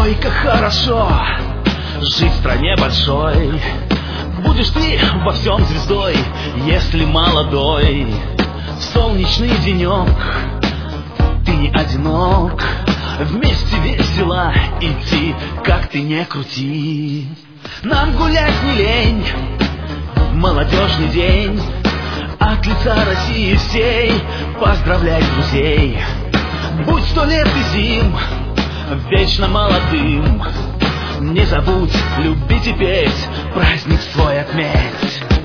Ой, как хорошо жить в стране большой. Будешь ты во всем звездой, если молодой. В солнечный денек ты не одинок. Вместе весело идти, как ты не крути. Нам гулять не лень, молодежный день. От лица России всей поздравляй друзей. Будь 100 лет и зим вечно молодым. Не забудь любить и петь, праздник свой отметь.